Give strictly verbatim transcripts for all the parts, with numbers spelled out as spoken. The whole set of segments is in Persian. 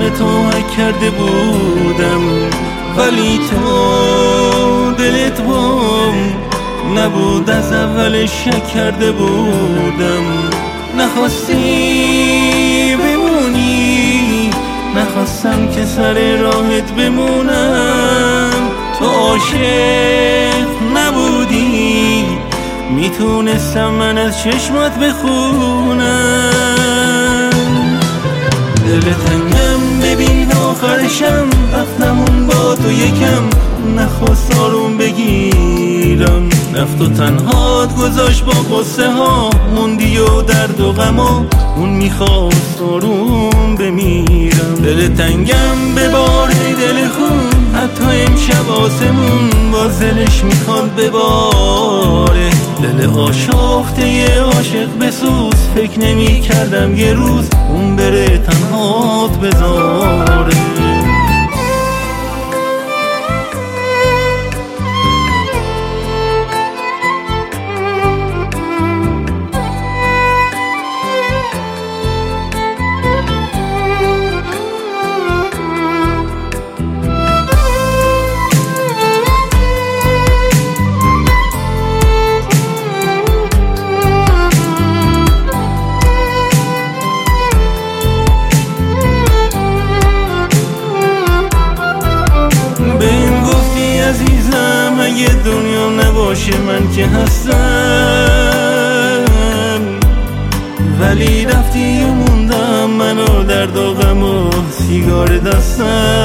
همه توهک کرده بودم، ولی تو دلت بام نبود، از اول شک کرده بودم. نخواستی بمونی، نخواستم که سر راهت بمونم. تو عاشق نبودی، میتونستم من از چشمات بخونم. دل تنگم ببین آخرشم، رفتمون با تو یکم، نخواست آروم بگیرم. رفت و تنهات گذاشت با قصه ها، موندی و درد و غما، اون میخواست آروم بمیرم. دل تنگم بباره دل خون، حتی امشب آسمون باز دلش میخواد بباره. دل آشفته یه عاشق بسوز، فکر نمی کردم یه روز اون بره تنهات بذاره. عزیزم اگه دنیا نباشه من که هستم، ولی رفتی و موندم منو درد و غم و سیگار دستم.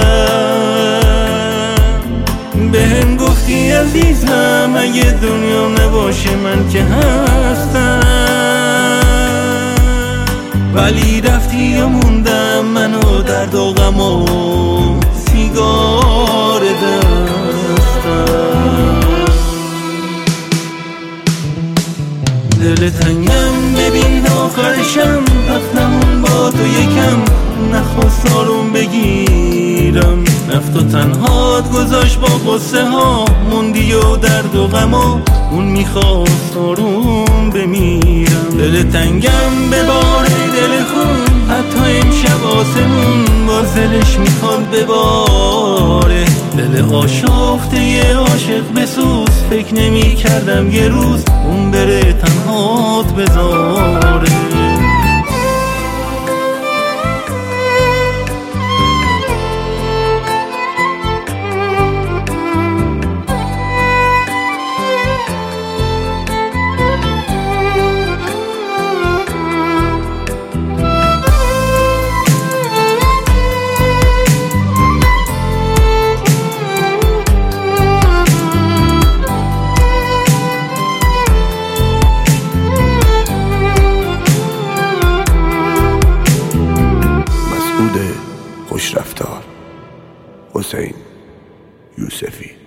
بهم گفتی عزیزم اگه دنیا نباشه من که هستم، ولی رفتی و موندم منو درد و غم و سیگار دستم. دل تنگم ببین آخرشم، رفتمون با تو یکم، نخواست آروم بگیرم. رفت و تنهات گذاشت با قصه ها، موندی و درد و غما، اون میخواست آروم بمیرم. دل تنگم بباره دل خون، حتی امشب آسمون باز دلش میخواد بباره. دل آشفته یه عاشق بسوز، فکر نمی کردم یه روز اون بره تنهات بذاره. خوش رفتار حسین یوسفی.